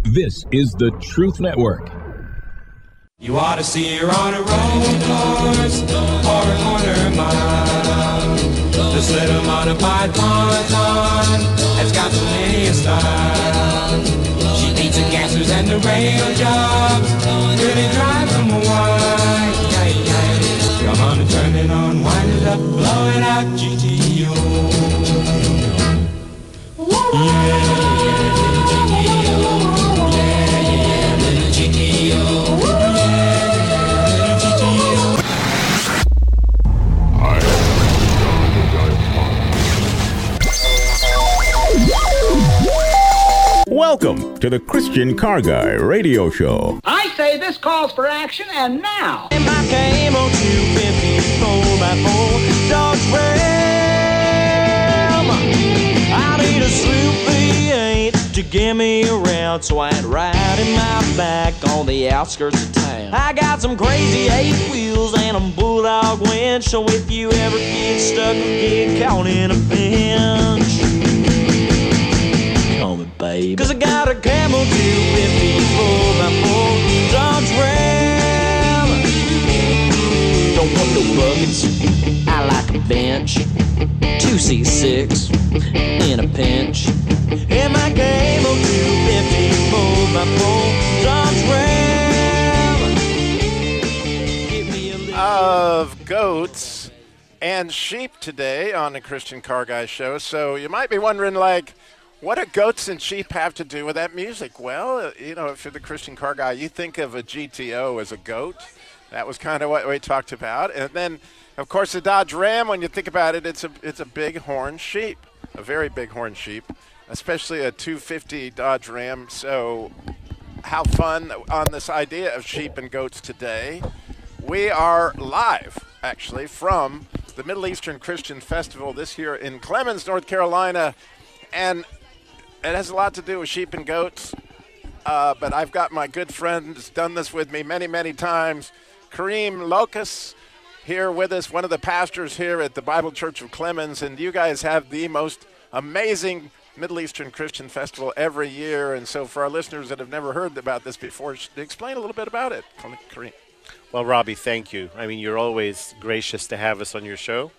This is the Truth Network. You ought to see her on a road course or a quarter mile. This little modified ponton has got plenty of style. She beats the gassers and the rail jobs, really drives them wild. Come on and turn it on, wind it up, blow it out, GTO. Welcome to the Christian Car Guy Radio Show. I say this calls for action, and now. In my came on 250 4x4 Dodge Ram. I need a sloop V8 to get me around, so I ain't riding my back on the outskirts of town. I got some crazy 8 wheels and a bulldog winch, so if you ever get stuck or get caught in a pinch, call me baby. Cause I got a Camel 250 4x4 Dodge Ram. Don't want no buckets, I like a bench. 2C6 in a pinch. And my Camel 250 4x4 Dodge Ram. Give me a little of goats and sheep today on the Christian Car Guy Show. So you might be wondering, like, what do goats and sheep have to do with that music? Well, you know, if you're the Christian Car Guy, you think of a GTO as a goat. That was kind of what we talked about. And then, of course, the Dodge Ram, when you think about it, it's a big horn sheep, a very big horn sheep, especially a 250 Dodge Ram. So how fun on this idea of sheep and goats today. We are live, actually, from the Middle Eastern Christian Festival this year in Clemmons, North Carolina. And it has a lot to do with sheep and goats, but I've got my good friend who's done this with me many, many times, Kareem Locus, here with us, one of the pastors here at the Bible Church of Clemmons, and you guys have the most amazing Middle Eastern Christian Festival every year. And so for our listeners that have never heard about this before, explain a little bit about it, Kareem. Well, Robbie, thank you. I mean, you're always gracious to have us on your show,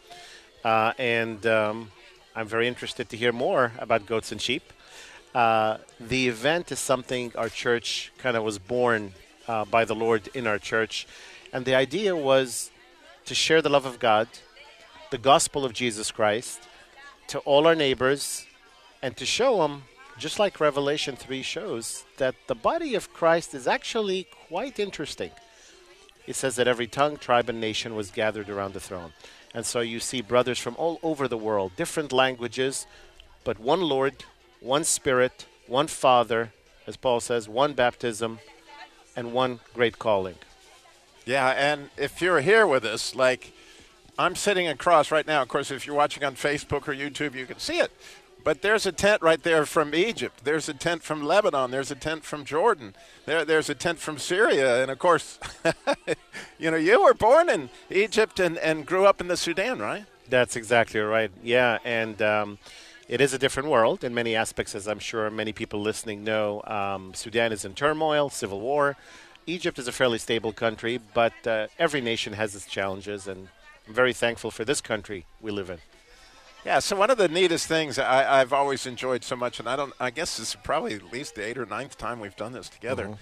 and I'm very interested to hear more about goats and sheep. The event is something our church kind of was born by the Lord in our church. And the idea was to share the love of God, the gospel of Jesus Christ, to all our neighbors, and to show them, just like Revelation 3 shows, that the body of Christ is actually quite interesting. It says that every tongue, tribe, and nation was gathered around the throne. And so you see brothers from all over the world, different languages, but one Lord, one Spirit, one Father, as Paul says, one baptism, and one great calling. Yeah, and if you're here with us, like I'm sitting across right now, of course, if you're watching on Facebook or YouTube, you can see it. But there's a tent right there from Egypt. There's a tent from Lebanon. There's a tent from Jordan. There's a tent from Syria. And, of course, you know, you were born in Egypt and grew up in the Sudan, right? That's exactly right. Yeah, and it is a different world in many aspects, as I'm sure many people listening know. Sudan is in turmoil, civil war. Egypt is a fairly stable country, but every nation has its challenges, and I'm very thankful for this country we live in. Yeah, so one of the neatest things I've always enjoyed so much, and I guess this is probably at least the 8th or 9th time we've done this together,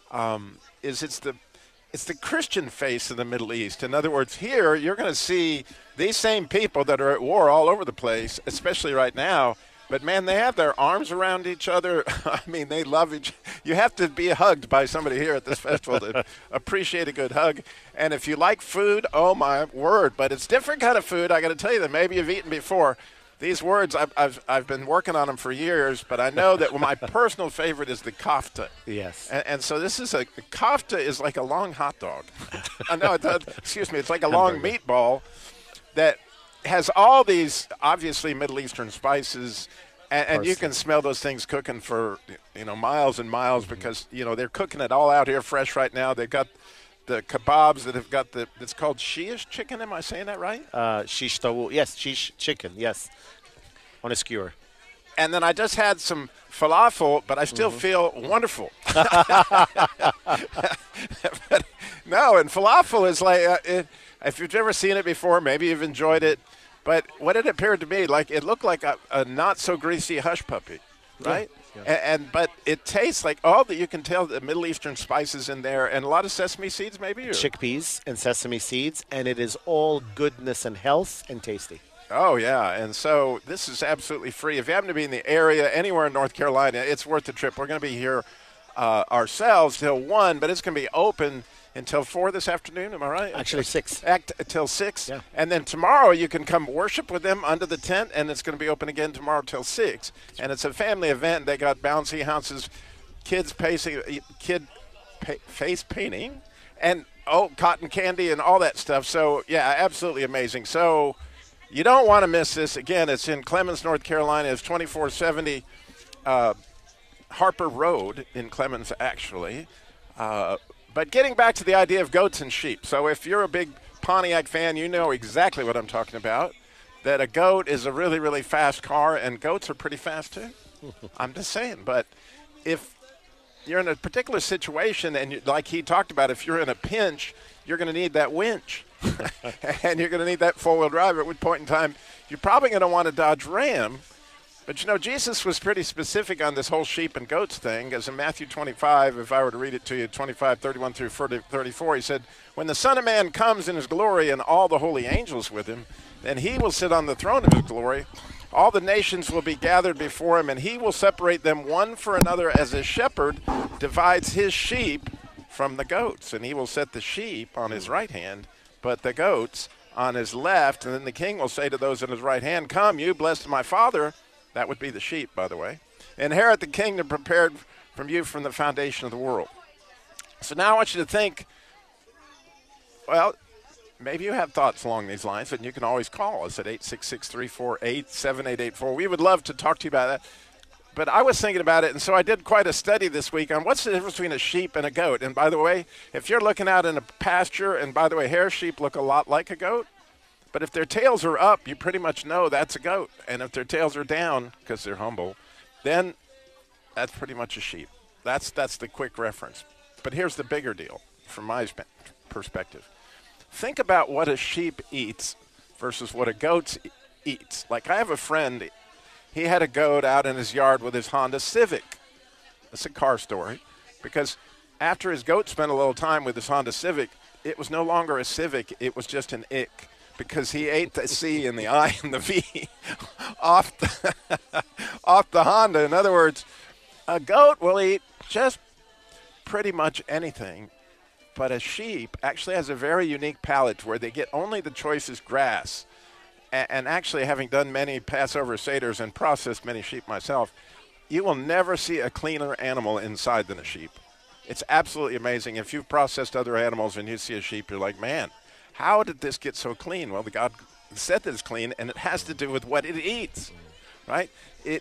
is it's the Christian face of the Middle East. In other words, here you're going to see these same people that are at war all over the place, especially right now. But, man, they have their arms around each other. I mean, they love each other. You have to be hugged by somebody here at this festival to appreciate a good hug. And if you like food, oh, my word. But it's different kind of food, I got to tell you, that maybe you've eaten before. These words, I've been working on them for years, but I know that my personal favorite is the kofta. Yes. And so this is a kofta is like a long hot dog. No, excuse me, it's like a long meatball that has all these obviously Middle Eastern spices, and you can smell those things cooking for miles and miles because they're cooking it all out here fresh right now. They've got the kebabs that have got it's called shish chicken. Am I saying that right? Shish tawu. Yes, shish chicken. Yes, on a skewer. And then I just had some falafel, but I still feel wonderful. But, no, and falafel is like, if you've never seen it before, maybe you've enjoyed it. But what it appeared to me, like it looked like a not so greasy hush puppy, right? Yeah. But it tastes like all that you can tell the Middle Eastern spices in there, and a lot of sesame seeds, maybe. Or? Chickpeas and sesame seeds, and it is all goodness and health and tasty. Oh, yeah, and so this is absolutely free. If you happen to be in the area, anywhere in North Carolina, it's worth the trip. We're going to be here ourselves till 1, but it's going to be open until 4 this afternoon, am I right? Actually, 6. Till 6. Yeah. And then tomorrow you can come worship with them under the tent, and it's going to be open again tomorrow till 6. And it's a family event. They got bouncy houses, face painting, and, cotton candy and all that stuff. So, yeah, absolutely amazing. So you don't want to miss this. Again, it's in Clemens, North Carolina. It's 2470 Harper Road in Clemens, actually. But getting back to the idea of goats and sheep. So if you're a big Pontiac fan, you know exactly what I'm talking about, that a goat is a really, really fast car, and goats are pretty fast too. I'm just saying. But if you're in a particular situation, and like he talked about, if you're in a pinch, you're going to need that winch. And you're going to need that four-wheel drive. At which point in time, you're probably going to want a Dodge Ram. But, Jesus was pretty specific on this whole sheep and goats thing, as in Matthew 25, if I were to read it to you, 25, 31 through 34, he said, when the Son of Man comes in his glory and all the holy angels with him, then he will sit on the throne of his glory. All the nations will be gathered before him, and he will separate them one for another as a shepherd divides his sheep from the goats. And he will set the sheep on his right hand, but the goats on his left. And then the king will say to those on his right hand, come, you blessed of my Father. That would be the sheep, by the way. Inherit the kingdom prepared from you from the foundation of the world. So now I want you to think, well, maybe you have thoughts along these lines, and you can always call us at 866-348-7884. We would love to talk to you about that. But I was thinking about it, and so I did quite a study this week on what's the difference between a sheep and a goat. And by the way, if you're looking out in a pasture, and by the way, hair sheep look a lot like a goat, but if their tails are up, you pretty much know that's a goat. And if their tails are down, because they're humble, then that's pretty much a sheep. That's the quick reference. But here's the bigger deal from my perspective. Think about what a sheep eats versus what a goat eats. Like I have a friend, he had a goat out in his yard with his Honda Civic. It's a car story. Because after his goat spent a little time with his Honda Civic, it was no longer a Civic, it was just an ick. Because he ate the C and the I and the V off the Honda. In other words, a goat will eat just pretty much anything, but a sheep actually has a very unique palate where they get only the choicest grass. And actually, having done many Passover Seders and processed many sheep myself, you will never see a cleaner animal inside than a sheep. It's absolutely amazing. If you've processed other animals and you see a sheep, you're like, man, how did this get so clean? Well, God said that it's clean, and it has to do with what it eats, right?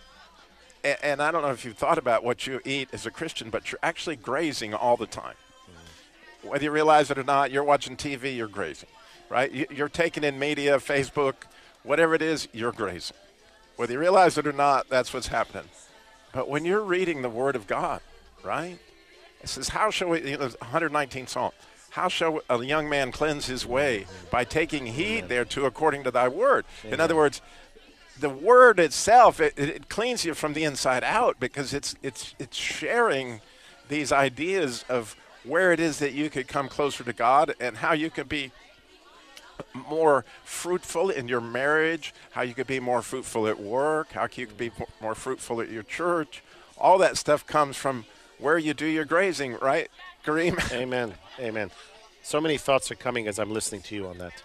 And I don't know if you've thought about what you eat as a Christian, but you're actually grazing all the time. Whether you realize it or not, you're watching TV, you're grazing, right? You're taking in media, Facebook, whatever it is, you're grazing. Whether you realize it or not, that's what's happening. But when you're reading the Word of God, right? It says, how shall we, 119th Psalm, how shall a young man cleanse his way? By taking heed thereto according to thy word. Amen. In other words, the word itself, it cleans you from the inside out because it's sharing these ideas of where it is that you could come closer to God and how you could be more fruitful in your marriage, how you could be more fruitful at work, how you could be more fruitful at your church. All that stuff comes from where you do your grazing, right, Kareem? Amen. Amen. So many thoughts are coming as I'm listening to you on that.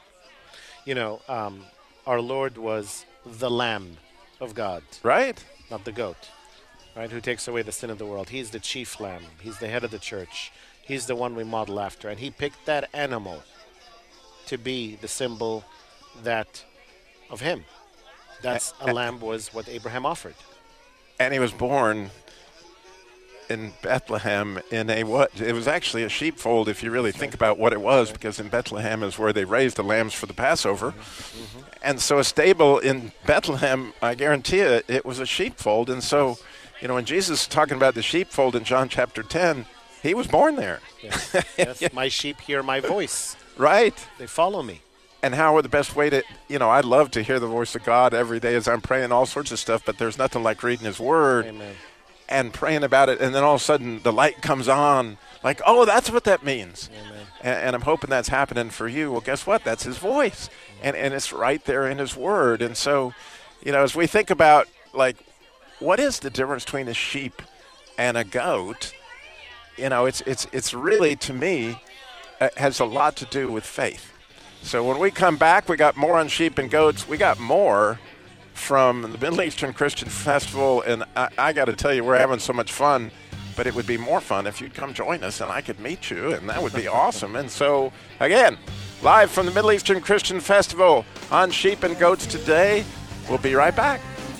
Our Lord was the Lamb of God. Right. Not the goat, right, who takes away the sin of the world. He's the chief lamb. He's the head of the church. He's the one we model after. And he picked that animal to be the symbol of him. That's a lamb was what Abraham offered. And he was born in Bethlehem it was actually a sheepfold if you really think about what it was, because in Bethlehem is where they raised the lambs for the Passover. Mm-hmm. And so a stable in Bethlehem, I guarantee it was a sheepfold. And so You know, when Jesus is talking about the sheepfold in John chapter 10, he was born there. Yes, my sheep hear my voice. Right. They follow me. And how are the best way to, I love to hear the voice of God every day as I'm praying all sorts of stuff, but there's nothing like reading his word. Amen. And praying about it, and then all of a sudden the light comes on, like, oh, that's what that means. Amen. And I'm hoping that's happening for you. Well, guess what? That's his voice, and it's right there in his word. And so, as we think about, like, what is the difference between a sheep and a goat, it's really, to me, has a lot to do with faith. So when we come back, we got more on sheep and goats. We got more from the Middle Eastern Christian Festival, and I got to tell you, we're having so much fun, but it would be more fun if you'd come join us and I could meet you, and that would be awesome. And so, again, live from the Middle Eastern Christian Festival on Sheep and Goats today. We'll be right back.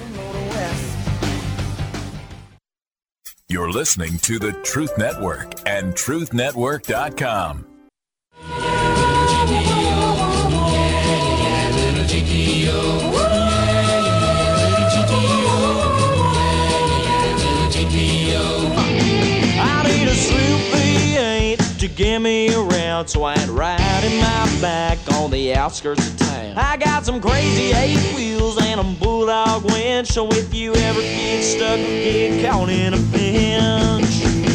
You're listening to the Truth Network and truthnetwork.com. I need a sloop V8 to get me around, so I ain't riding my back on the outskirts of town. I got some crazy 8 wheels and a bulldog winch, so if you ever get stuck or get caught in a pinch,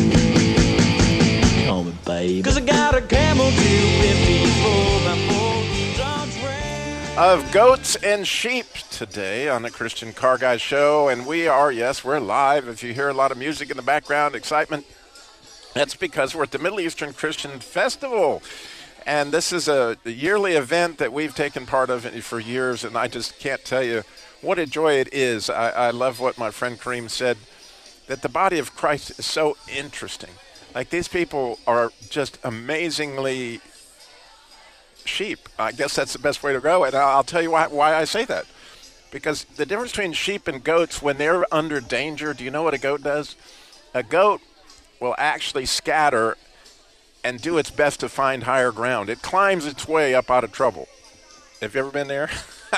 call me baby, 'cause I got a Camel 250 4x4 Dodge Ram. Of goats and sheep today on the Christian Car Guy Show, and we're live. If you hear a lot of music in the background, excitement, that's because we're at the Middle Eastern Christian Festival, and this is a yearly event that we've taken part of for years, and I just can't tell you what a joy it is. I love what my friend Kareem said, that the body of Christ is so interesting. Like, these people are just amazingly sheep. I guess that's the best way to go, and I'll tell you why I say that. Because the difference between sheep and goats, when they're under danger, do you know what a goat does? A goat will actually scatter and do its best to find higher ground. It climbs its way up out of trouble. Have you ever been there?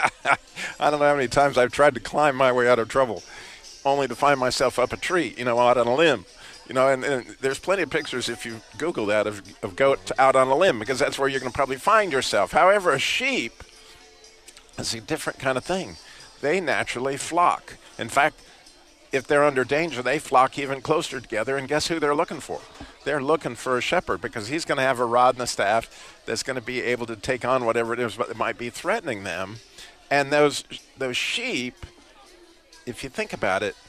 I don't know how many times I've tried to climb my way out of trouble, only to find myself up a tree, out on a limb. And there's plenty of pictures, if you Google that, of goat out on a limb, because that's where you're going to probably find yourself. However, a sheep is a different kind of thing. They naturally flock. In fact, if they're under danger, they flock even closer together, and guess who they're looking for? They're looking for a shepherd, because he's going to have a rod and a staff that's going to be able to take on whatever it is that might be threatening them. And those sheep, if you think about it,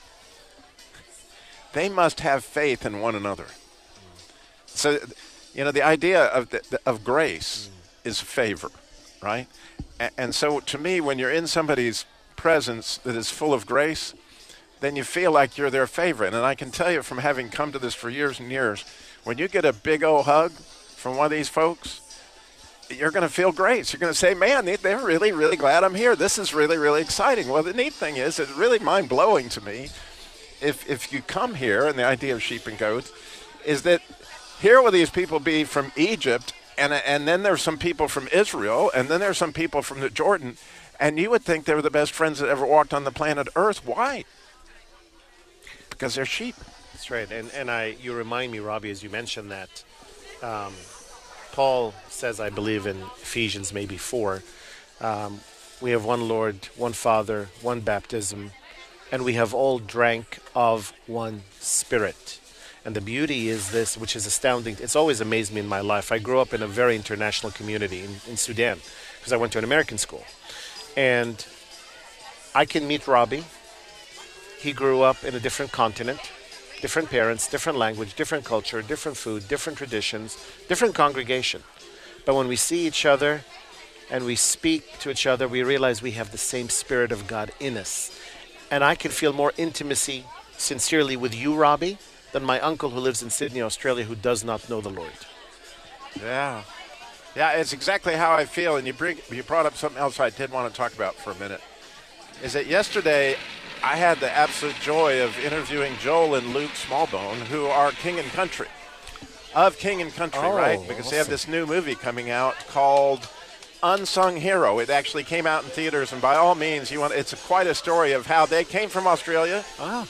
they must have faith in one another. So, the idea of grace is favor, right? And so, to me, when you're in somebody's presence that is full of grace, then you feel like you're their favorite. And I can tell you, from having come to this for years and years, when you get a big old hug from one of these folks, you're going to feel grace. You're going to say, man, they're really, really glad I'm here. This is really, really exciting. Well, the neat thing is, it's really mind-blowing to me, if you come here, and the idea of sheep and goats is that here will these people be from Egypt, and then there's some people from Israel, and then there's some people from the Jordan, and you would think they were the best friends that ever walked on the planet Earth. Why? Because they're sheep. That's right. And you remind me, Robbie, as you mentioned that, Paul says, I believe in Ephesians maybe 4, we have one Lord, one Father, one baptism, and we have all drank of one Spirit. And the beauty is this, which is astounding. It's always amazed me in my life. I grew up in a very international community in Sudan, because I went to an American school. And I can meet Robbie. He grew up in a different continent, different parents, different language, different culture, different food, different traditions, different congregation. But when we see each other and we speak to each other, we realize we have the same Spirit of God in us. And I can feel more intimacy, sincerely, with you, Robbie, than my uncle who lives in Sydney, Australia, who does not know the Lord. Yeah. Yeah, it's exactly how I feel. And you brought up something else I did want to talk about for a minute. Is that yesterday I had the absolute joy of interviewing Joel and Luke Smallbone, who are King and Country. Of King and Country, right? Because awesome. They have this new movie coming out called Unsung Hero. It actually came out in theaters, and by all means, it's quite a story of how they came from Australia.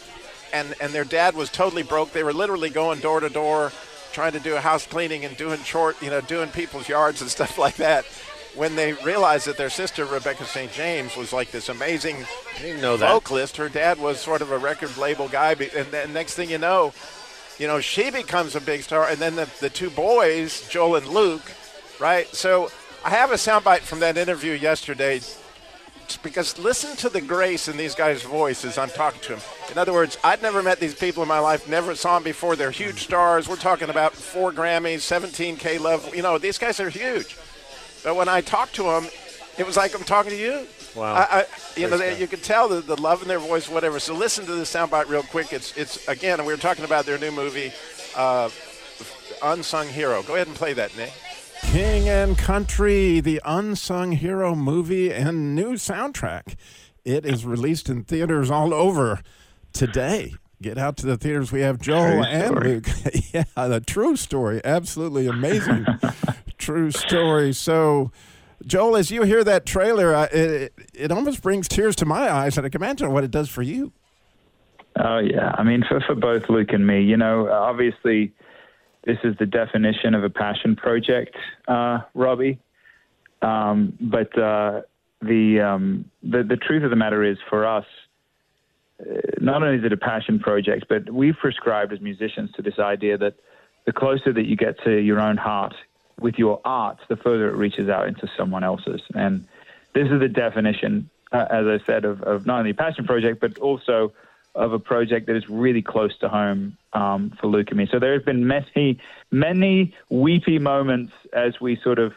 and their dad was totally broke. They were literally going door to door, trying to do house cleaning and doing doing people's yards and stuff like that. When they realized that their sister, Rebecca St. James, was like this amazing vocalist, her dad was sort of a record label guy, and then next thing you know, she becomes a big star, and then the two boys, Joel and Luke, right? So I have a soundbite from that interview yesterday, because listen to the grace in these guys' voices. I'm talking to them. In other words, I'd never met these people in my life, never saw them before. They're huge stars. We're talking about 4 Grammys, 17K level. These guys are huge. But when I talk to them, it was like I'm talking to you. Wow. You could tell the love in their voice, whatever. So listen to this soundbite real quick. It's again, we were talking about their new movie, Unsung Hero. Go ahead and play that, Nick. King and Country, the Unsung Hero movie and new soundtrack. It is released in theaters all over today. Get out to the theaters. We have Joel and Luke. Yeah, the true story. Absolutely amazing. True story. So, Joel, as you hear that trailer, it almost brings tears to my eyes, and I can imagine what it does for you. Oh, yeah. I mean, for both Luke and me, obviously this is the definition of a passion project, Robbie. But the truth of the matter is, for us, not only is it a passion project, but we've prescribed as musicians to this idea that the closer that you get to your own heart with your art, the further it reaches out into someone else's. And this is the definition, as I said, of not only a passion project, but also of a project that is really close to home for Luke and me. So there have been many weepy moments as we sort of,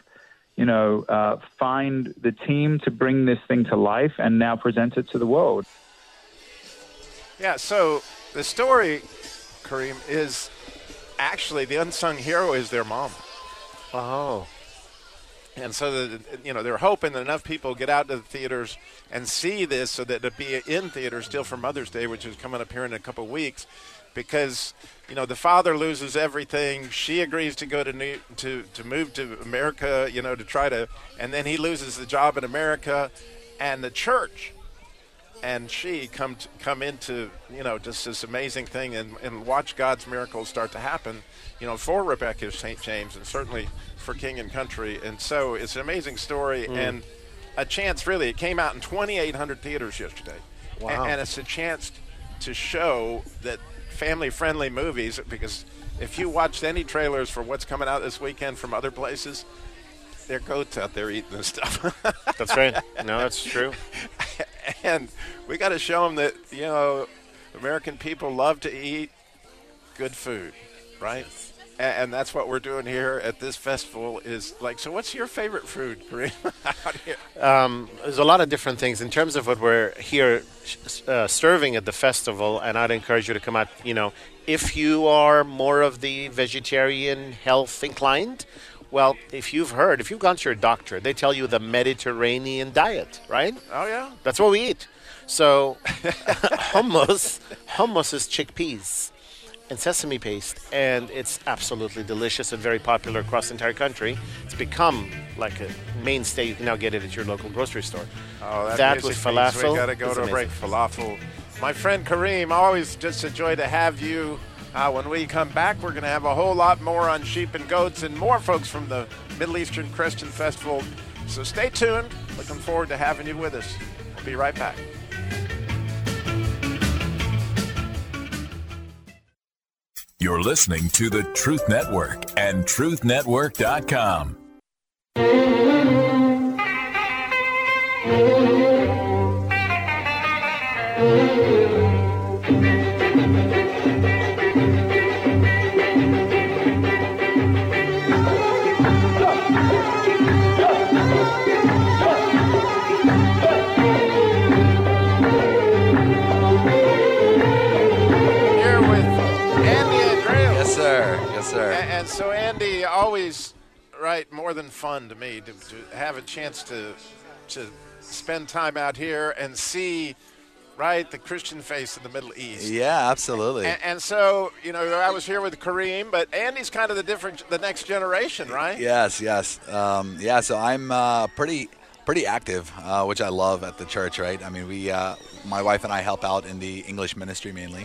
find the team to bring this thing to life and now present it to the world. Yeah, so the story, Kareem, is actually the unsung hero is their mom. Oh. And so, they're hoping that enough people get out to the theaters and see this so that it'll be in theaters still for Mother's Day, which is coming up here in a couple of weeks, because, the father loses everything. She agrees to go to move to America, to try to, and then he loses the job in America, and the church and she come into, just this amazing thing and watch God's miracles start to happen, for Rebecca St. James and certainly for King and Country. And so it's an amazing story and a chance, really. It came out in 2,800 theaters yesterday. Wow. And it's a chance to show that family-friendly movies, because if you watched any trailers for what's coming out this weekend from other places, there are goats out there eating this stuff. That's right. No, that's true. And we got to show them that, American people love to eat good food, right? And that's what we're doing here at this festival is like, so what's your favorite food, Kareem? There's a lot of different things. In terms of what we're here serving at the festival, and I'd encourage you to come out, if you are more of the vegetarian, health inclined, well, if you've gone to your doctor, they tell you the Mediterranean diet, right? Oh, yeah. That's what we eat. So hummus is chickpeas and sesame paste, and it's absolutely delicious and very popular across the entire country. It's become like a mainstay. You can now get it at your local grocery store. Oh, that with falafel. We got to go to a break. Falafel. My friend Kareem, always just a joy to have you. When we come back, we're going to have a whole lot more on sheep and goats and more folks from the Middle Eastern Christian Festival. So stay tuned. Looking forward to having you with us. We'll be right back. You're listening to the Truth Network and truthnetwork.com. And so, Andy, always, more than fun to me to have a chance to spend time out here and see, the Christian face of the Middle East. Yeah, absolutely. And so, I was here with Kareem, but Andy's kind of the next generation, right? Yes. So I'm pretty active, which I love at the church, right? I mean, my wife and I help out in the English ministry mainly.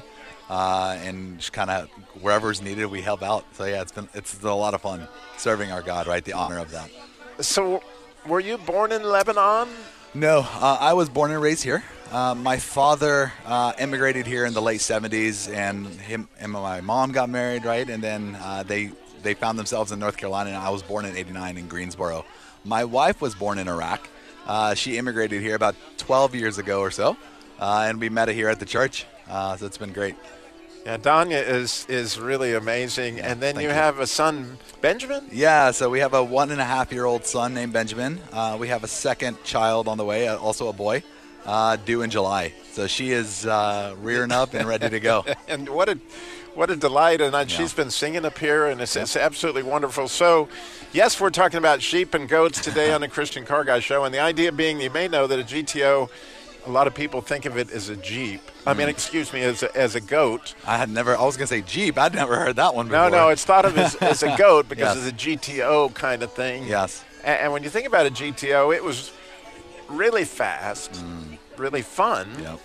and just kind of wherever's needed, we help out. So yeah, it's a lot of fun serving our God, right? The honor of that. So, were you born in Lebanon? No, I was born and raised here. My father immigrated here in the late 70s, and him and my mom got married, right? And then they found themselves in North Carolina, and I was born in '89 in Greensboro. My wife was born in Iraq. She immigrated here about 12 years ago or so, and we met her here at the church. So it's been great. Yeah, Danya is really amazing. And then you have a son, Benjamin? Yeah, so we have a 1.5-year-old son named Benjamin. We have a second child on the way, also a boy, due in July. So she is rearing up and ready to go. And what a delight. And she's been singing up here, and it's absolutely wonderful. So, yes, we're talking about sheep and goats today on the Christian Car Guy Show. And the idea being, you may know that a GTO, a lot of people think of it as a Jeep. I mean, excuse me, as a goat. I was going to say Jeep. I'd never heard that one before. No, it's thought of as a goat because it's a GTO kind of thing. Yes. And when you think about a GTO, it was really fast, really fun. Yep.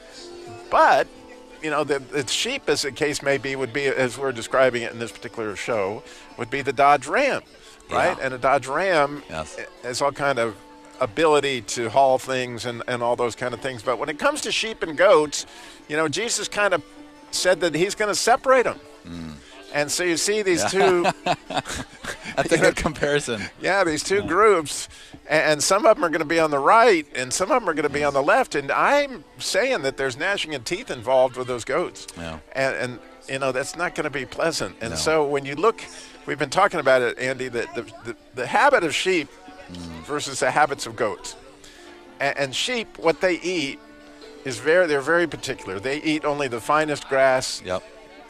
But, the sheep, as the case may be, would be, as we're describing it in this particular show, would be the Dodge Ram, right? Yeah. And a Dodge Ram has all kind of ability to haul things and all those kind of things. But when it comes to sheep and goats, Jesus kind of said that he's going to separate them. And so you see these two. That's a good comparison. Yeah, these two groups. And some of them are going to be on the right and some of them are going to be on the left. And I'm saying that there's gnashing of teeth involved with those goats. Yeah. And that's not going to be pleasant. And so when you look, we've been talking about it, Andy, that the habit of sheep versus the habits of goats. And sheep, what they eat is they're very particular. They eat only the finest grass. Yep.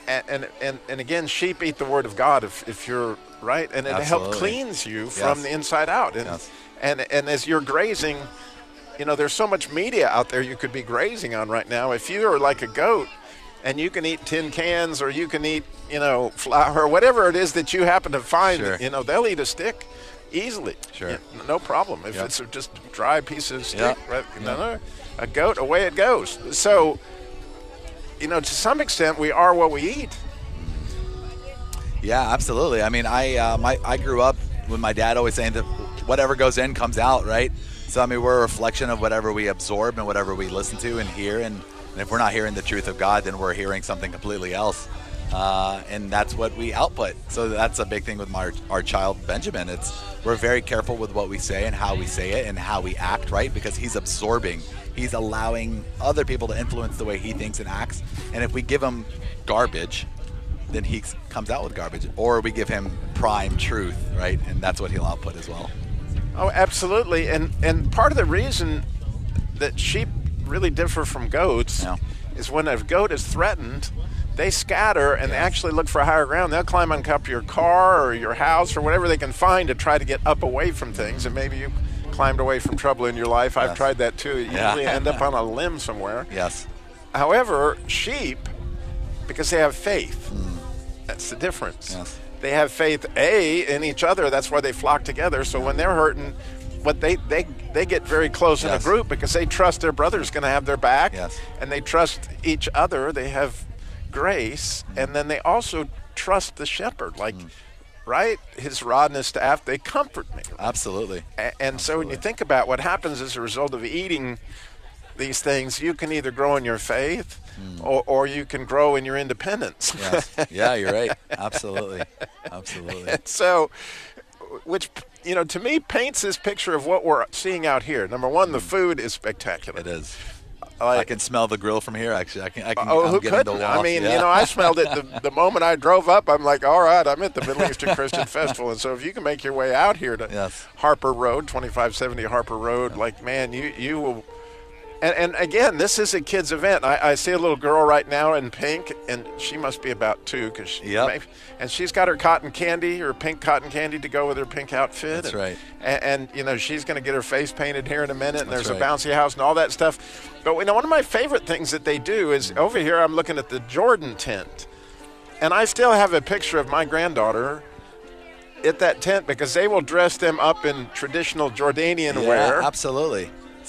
And again, sheep eat the word of God if you're right, and it helps cleans you from the inside out. And as you're grazing, there's so much media out there you could be grazing on right now. If you are like a goat and you can eat tin cans or you can eat, flour, whatever it is that you happen to find, they'll eat a stick easily. Sure. No problem. If it's just a dry piece of stick, right? A goat, away it goes. So, to some extent, we are what we eat. Yeah, absolutely. I mean, I grew up with my dad always saying that whatever goes in comes out, right? So, I mean, we're a reflection of whatever we absorb and whatever we listen to and hear. And if we're not hearing the truth of God, then we're hearing something completely else. And that's what we output. So that's a big thing with our child, Benjamin. We're very careful with what we say and how we say it and how we act, right? Because he's absorbing. He's allowing other people to influence the way he thinks and acts. And if we give him garbage, then he comes out with garbage. Or we give him prime truth, right? And that's what he'll output as well. Oh, absolutely. And part of the reason that sheep really differ from goats is when a goat is threatened, they scatter and they actually look for higher ground. They'll climb on top of your car or your house or whatever they can find to try to get up away from things. And maybe you climbed away from trouble in your life. I've tried that too. You usually end up on a limb somewhere. Yes. However, sheep, because they have faith, that's the difference. Yes. They have faith, in each other. That's why they flock together. So when they're hurting, they get very close in a group because they trust their brother's going to have their back. Yes. And they trust each other. They have grace, and then they also trust the shepherd, right? His rod and his staff, they comfort me. Absolutely. And so when you think about what happens as a result of eating these things, you can either grow in your faith or you can grow in your independence. Yes. Yeah, you're right. Absolutely. Absolutely. And so, which, to me paints this picture of what we're seeing out here. Number one, the food is spectacular. It is. I can smell the grill from here. Actually, I can. Who couldn't? I mean, I smelled it the moment I drove up. I'm like, all right, I'm at the Middle Eastern Christian Festival, and so if you can make your way out here to Harper Road, 2570 Harper Road, man, you will. And again, this is a kids' event. I see a little girl right now in pink, and she must be about 2, and she's got her cotton candy, her pink cotton candy to go with her pink outfit. That's right. And she's going to get her face painted here in a minute, and there's a bouncy house and all that stuff. But one of my favorite things that they do is over here I'm looking at the Jordan tent, and I still have a picture of my granddaughter at that tent because they will dress them up in traditional Jordanian wear. Absolutely.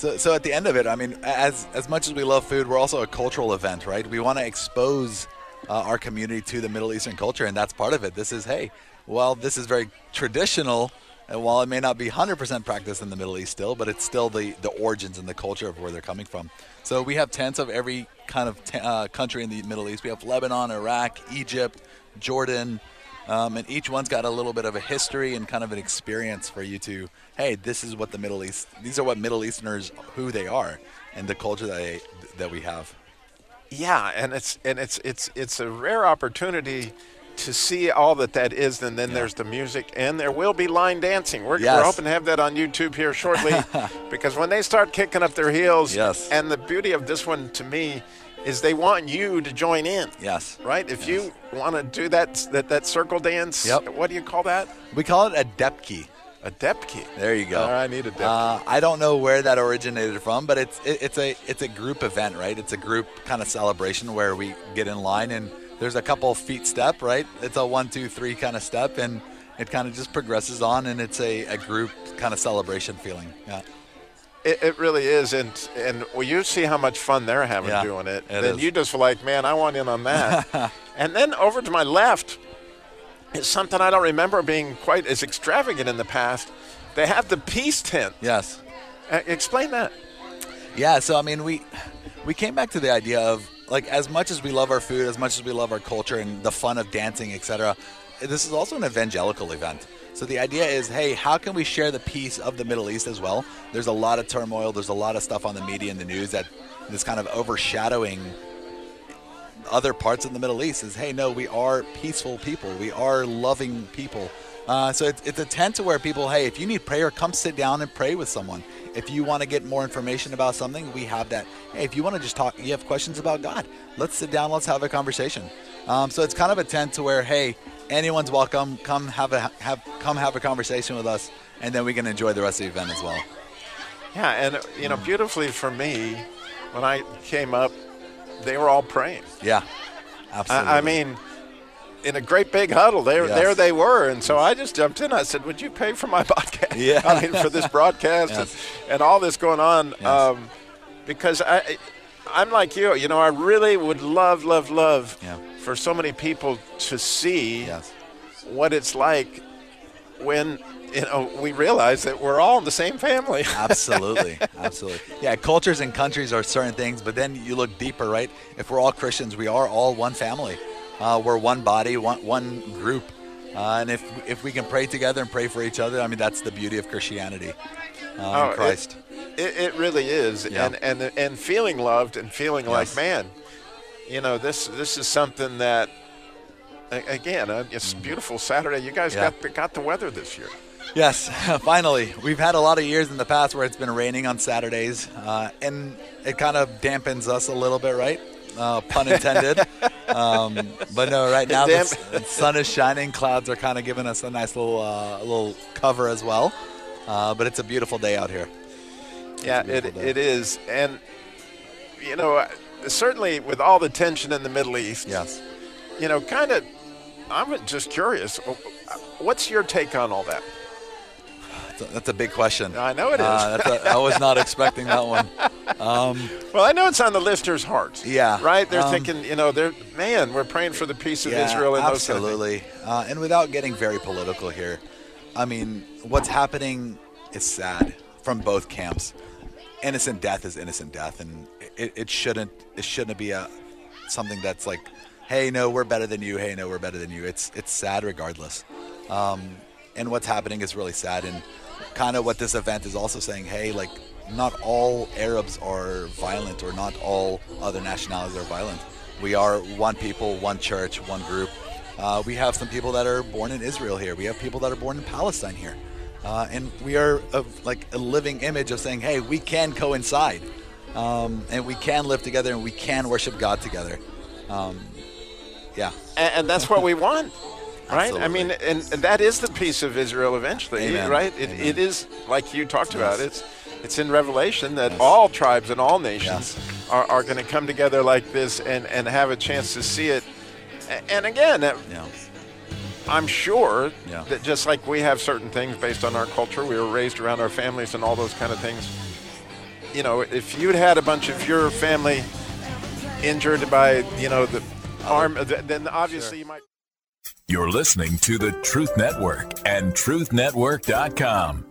So at the end of it, I mean, as much as we love food, we're also a cultural event, right? We want to expose our community to the Middle Eastern culture, and that's part of it. This is, this is very traditional, and while it may not be 100% practiced in the Middle East still, but it's still the origins and the culture of where they're coming from. So we have tents of every kind of country in the Middle East. We have Lebanon, Iraq, Egypt, Jordan, and each one's got a little bit of a history and kind of an experience for you to, this is what the Middle East, these are what Middle Easterners, who they are, and the culture that we have. Yeah, and it's a rare opportunity to see all that is, and then there's the music, and there will be line dancing. We're hoping to have that on YouTube here shortly, because when they start kicking up their heels, and the beauty of this one to me is they want you to join in. Yes. Right? If you want to do that circle dance, what do you call that? We call it a depki. A depki. There you go. I need a depki. I don't know where that originated from, but it's a group event, right? It's a group kind of celebration where we get in line and there's a couple feet step, right? It's a 1, 2, 3 kind of step, and it kind of just progresses on, and it's a group kind of celebration feeling. Yeah. It really is, and when you see how much fun they're having doing it, then you just feel like, man, I want in on that. And then over to my left is something I don't remember being quite as extravagant in the past. They have the peace tent. Yes. Explain that. Yeah, so I mean, we came back to the idea of, like, as much as we love our food, as much as we love our culture and the fun of dancing, etc., this is also an evangelical event. So the idea is, how can we share the peace of the Middle East as well? There's a lot of turmoil. There's a lot of stuff on the media and the news that is kind of overshadowing other parts of the Middle East. Is, no, we are peaceful people. We are loving people. So it's a tent to where people, if you need prayer, come sit down and pray with someone. If you want to get more information about something, we have that. If you want to just talk, you have questions about God, let's sit down, let's have a conversation. So it's kind of a tent to where, anyone's welcome. Come have a conversation with us, and then we can enjoy the rest of the event as well. Yeah, and beautifully for me, when I came up, they were all praying. Yeah, absolutely. I mean, in a great big huddle, there they were, and so I just jumped in. I said, "Would you pay for my podcast? Yeah, I mean, for this broadcast and all this going on, because I'm like you. I really would love for so many people to see what it's like when we realize that we're all in the same family. Absolutely. Yeah, cultures and countries are certain things, but then you look deeper, right? If we're all Christians, we are all one family. We're one body, one group, and if we can pray together and pray for each other, I mean, that's the beauty of Christianity in Christ. It really is, and feeling loved and feeling like, man, this is something that, again, it's a beautiful Saturday. You guys got the weather this year. Yes, finally. We've had a lot of years in the past where it's been raining on Saturdays, and it kind of dampens us a little bit, right? Pun intended. But no, right now the sun is shining. Clouds are kind of giving us a nice little cover as well. But it's a beautiful day out here. Yeah, it is. And, certainly with all the tension in the Middle East, I'm just curious, what's your take on all that? That's a big question. I know it is. I was not expecting that one. Well, I know it's on the listeners' hearts. Yeah. Right? They're thinking, we're praying for the peace of Israel and those kind of things. Absolutely. And without getting very political here, I mean, what's happening is sad from both camps. Innocent death is innocent death, and it shouldn't be something that's like, hey, no, we're better than you. Hey, no, we're better than you. It's sad regardless. And what's happening is really sad, and kind of what this event is also saying, not all Arabs are violent, or not all other nationalities are violent. We are one people, one church, one group. We have some people that are born in Israel here. We have people that are born in Palestine here. And we are a living image of saying, hey, we can coincide, and we can live together, and we can worship God together. And that's what we want. Right? Absolutely. I mean, and that is the peace of Israel eventually, Amen. Right? It is, like you talked about, it's in Revelation that all tribes and all nations are going to come together like this and have a chance to see it. And again, I'm sure that just like we have certain things based on our culture, we were raised around our families and all those kind of things, if you'd had a bunch of your family injured by, the arm, then obviously you might. You're listening to the Truth Network and truthnetwork.com.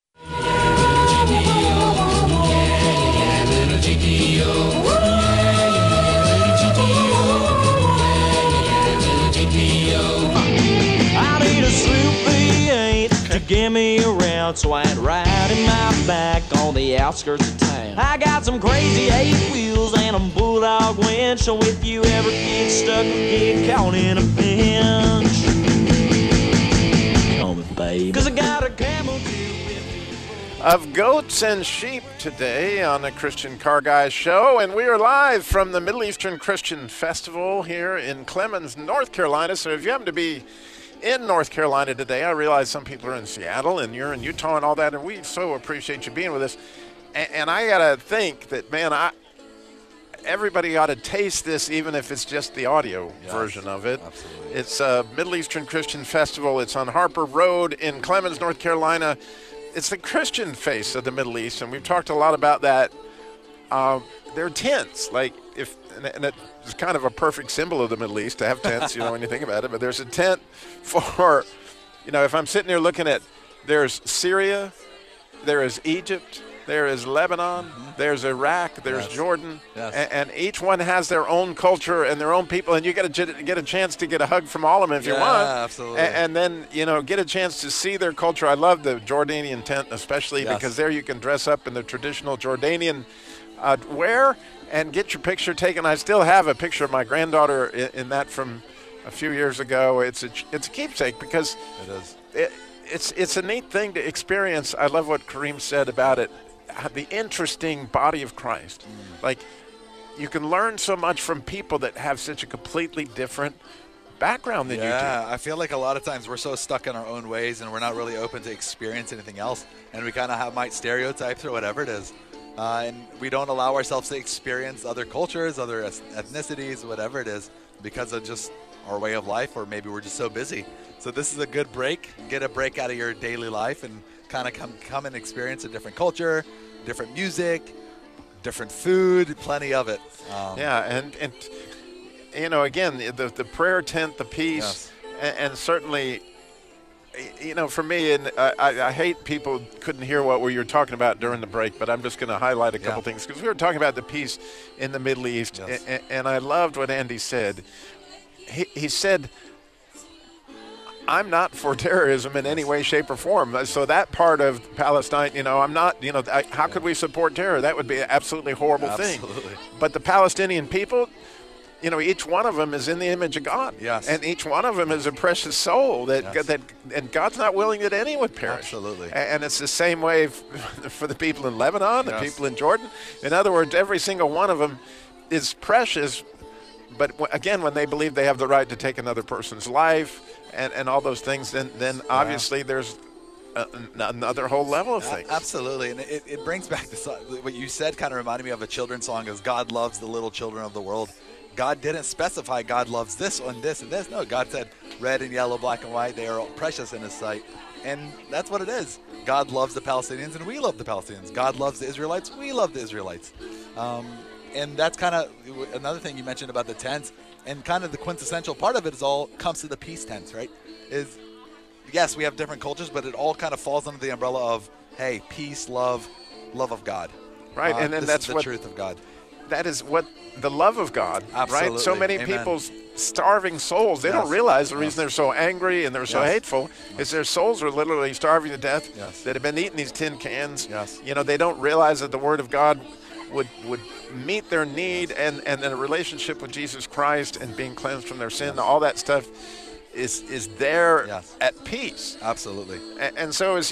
I need a Slim V8 to get me around, so I ain't riding my back on the outskirts of town. I got some crazy 8 wheels and a bulldog winch, so if you ever get stuck or get caught in a pinch, call me baby, 'cause I got a camel of goats and sheep today on the Christian Car Guy Show, and we are live from the Middle Eastern Christian Festival here in Clemmons, North Carolina. So if you happen to be in North Carolina today, I realize some people are in Seattle and you're in Utah and all that, and we so appreciate you being with us. And I gotta think that, man, everybody ought to taste this, even if it's just the audio version of it. Absolutely. It's a Middle Eastern Christian Festival. It's on Harper Road in Clemmons, North Carolina. It's the Christian face of the Middle East, and we've talked a lot about that. They're tents, and it's kind of a perfect symbol of the Middle East to have tents, when you think about it. But there's a tent for, if I'm sitting here looking at, there's Syria, there is Egypt, there is Lebanon, there's Iraq, there's Jordan, and each one has their own culture and their own people, and you get a chance to get a hug from all of them if you want. Absolutely. And then, get a chance to see their culture. I love the Jordanian tent especially because there you can dress up in the traditional Jordanian wear and get your picture taken. I still have a picture of my granddaughter in that from a few years ago. It's a keepsake because it's a neat thing to experience. I love what Kareem said about it. The interesting body of Christ. Like, you can learn so much from people that have such a completely different background than you do. Yeah, I feel like a lot of times we're so stuck in our own ways and we're not really open to experience anything else, and we kind of might stereotypes or whatever it is, and we don't allow ourselves to experience other cultures, other ethnicities, whatever it is, because of just our way of life, or maybe we're just so busy. So this is a good break. Get a break out of your daily life and kind of come and experience a different culture, different music, different food, plenty of it. And again, the prayer tent, the peace, and certainly, for me, and I hate people couldn't hear what we were talking about during the break, but I'm just going to highlight a couple things, because we were talking about the peace in the Middle East, and I loved what Andy said. He said, I'm not for terrorism in any way, shape, or form. So that part of Palestine, I'm not, how could we support terror? That would be an absolutely horrible thing. But the Palestinian people, each one of them is in the image of God. Yes. And each one of them is a precious soul and God's not willing that any would perish. Absolutely. And it's the same way for the people in Lebanon, the people in Jordan. In other words, every single one of them is precious. But again, when they believe they have the right to take another person's life and all those things, then obviously there's another whole level of things. Absolutely. And it brings back this, what you said kind of reminded me of a children's song, is God loves the little children of the world. God didn't specify God loves this one, this, and this. No, God said red and yellow, black and white, they are all precious in his sight. And that's what it is. God loves the Palestinians, and we love the Palestinians. God loves the Israelites, we love the Israelites. And that's kind of another thing you mentioned about the tents, and kind of the quintessential part of it is all comes to the peace tents, right? Is, yes, we have different cultures, but it all kind of falls under the umbrella of, hey, peace, love of God. Right, and then that's the truth of God. That is what the love of God, Absolutely. right? So many people's starving souls, they don't realize the reason they're so angry and they're so hateful is their souls are literally starving to death that have been eating these tin cans. They don't realize that the Word of God would meet their need, and then a relationship with Jesus Christ and being cleansed from their sin, all that stuff is there at peace. Absolutely. And so is,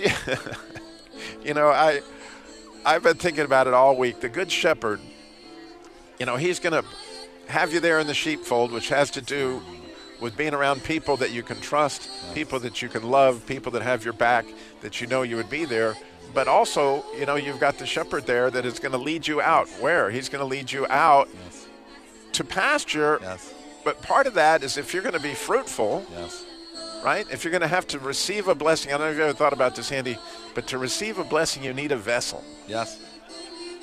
I've been thinking about it all week. The Good Shepherd, he's going to have you there in the sheepfold, which has to do with being around people that you can trust, people that you can love, people that have your back, that you would be there. But also, you've got the shepherd there that is going to lead you out. Where? He's going to lead you out to pasture. But part of that is if you're going to be fruitful, right? If you're going to have to receive a blessing, I don't know if you ever thought about this, Andy, but to receive a blessing, you need a vessel.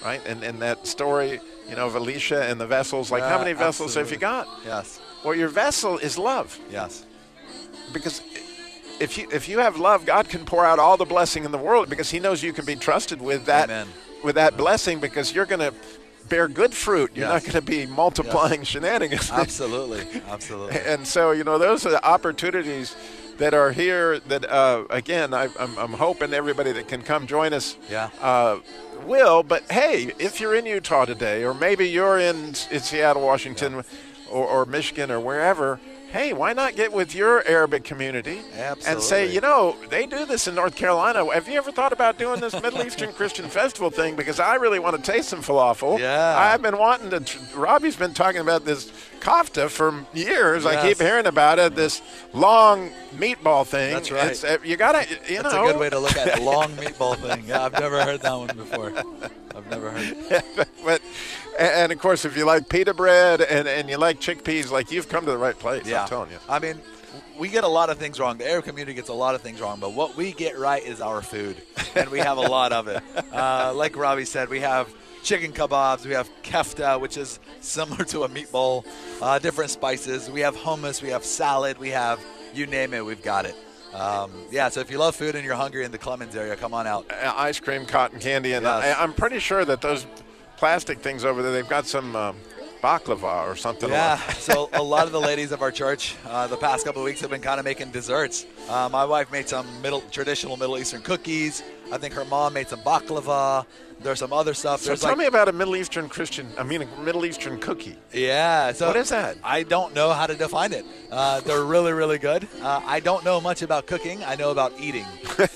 right? And that story, of Elisha and the vessels, like how many vessels have you got? Yes. Well, your vessel is love. Yes. Because if you have love, God can pour out all the blessing in the world because he knows you can be trusted with that. Amen. With that blessing, because you're going to bear good fruit. You're not going to be multiplying shenanigans. Absolutely. And so, those are the opportunities that are here that, again, I'm hoping everybody that can come join us will. But, hey, if you're in Utah today, or maybe you're in Seattle, Washington, or Michigan or wherever, hey, why not get with your Arabic community and say, they do this in North Carolina. Have you ever thought about doing this Middle Eastern Christian Festival thing? Because I really want to taste some falafel. Yeah. I've been wanting to. Robbie's been talking about this kofta for years. Yes. I keep hearing about it, this long meatball thing. That's right. You got to, That's a good way to look at it, long meatball thing. Yeah, I've never heard that one before. I've never heard it. And, of course, if you like pita bread and you like chickpeas, like, you've come to the right place, I'm telling you. I mean, we get a lot of things wrong. The Arab community gets a lot of things wrong, but what we get right is our food, and we have a lot of it. Like Robbie said, we have chicken kebabs, we have kefta, which is similar to a meatball, different spices. We have hummus, we have salad, we have, you name it, we've got it. So if you love food and you're hungry in the Clemens area, come on out. Ice cream, cotton candy, and I'm pretty sure that those plastic things over there, they've got some baklava or something. Yeah, so a lot of the ladies of our church the past couple of weeks have been kind of making desserts. My wife made some traditional Middle Eastern cookies. I think her mom made some baklava. There's some other stuff. So tell me about a Middle Eastern cookie. Yeah. So what is that? I don't know how to define it. They're really, really good. I don't know much about cooking. I know about eating.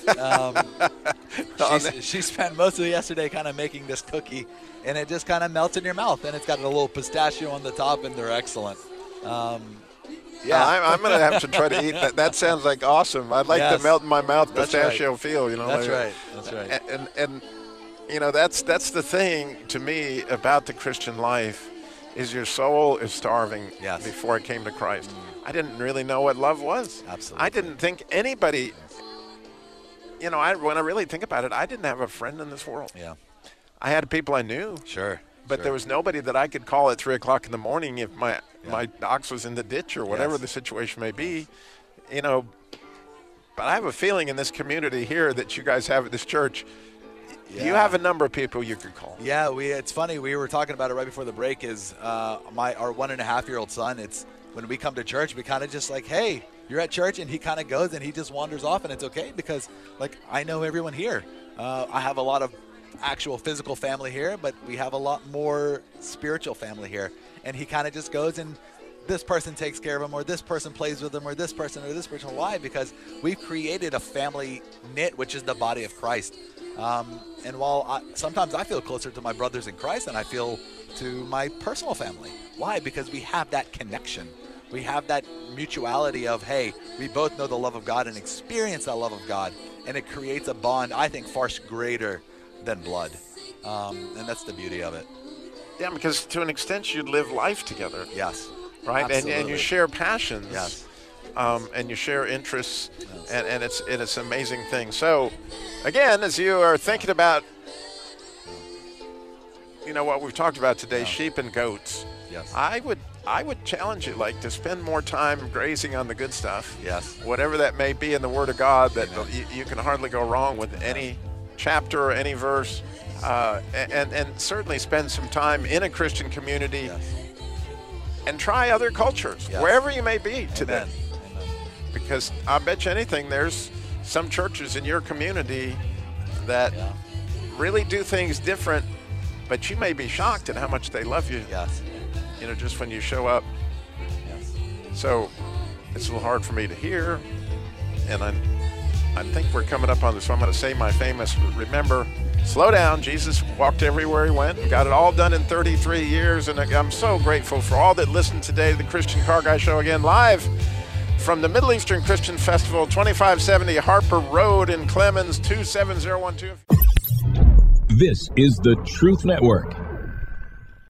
She spent most of yesterday kind of making this cookie, and it just kind of melts in your mouth, and it's got a little pistachio on the top, and they're excellent. I'm going to have to try to eat that. That sounds like awesome. I'd like to melt in my mouth pistachio feel, That's right. And that's the thing to me about the Christian life is your soul is starving before I came to Christ. I didn't really know what love was. Absolutely. I didn't think anybody, when I really think about it, I didn't have a friend in this world. Yeah. I had people I knew. Sure. But there was nobody that I could call at 3 o'clock in the morning if my ox was in the ditch or whatever the situation may be, But I have a feeling in this community here that you guys have at this church, you have a number of people you could call. Yeah, it's funny. We were talking about it right before the break. Is our 1.5-year-old son? It's when we come to church, we kind of just like, hey, you're at church, and he kind of goes and he just wanders off, and it's okay because I know everyone here. I have a lot of actual physical family here, but we have a lot more spiritual family here, and he kind of just goes and this person takes care of him, or this person plays with him, or this person. Why? Because we've created a family knit, which is the body of Christ. And while sometimes I feel closer to my brothers in Christ than I feel to my personal family. Why? Because we have that connection. We have that mutuality of, hey, we both know the love of God and experience that love of God, and it creates a bond, I think, far greater than blood. And that's the beauty of it. Yeah, because to an extent you live life together. Yes. Right? And you share passions. Yes. And you share interests. Yes. And it's an amazing thing. So, again, as you are thinking about, what we've talked about today, sheep and goats. Yes. I would challenge you, to spend more time grazing on the good stuff. Yes. Whatever that may be in the Word of God, that you can hardly go wrong with any chapter or any verse, and certainly spend some time in a Christian community and try other cultures, wherever you may be today. Amen. Because I bet you anything, there's some churches in your community that really do things different, but you may be shocked at how much they love you. Yes. Just when you show up. Yes. So it's a little hard for me to hear, and I think we're coming up on this, so I'm going to say my famous, remember, slow down. Jesus walked everywhere he went, got it all done in 33 years, and I'm so grateful for all that listened today to the Christian Car Guy Show, again, live from the Middle Eastern Christian Festival, 2570 Harper Road in Clemens, 27012. This is the Truth Network.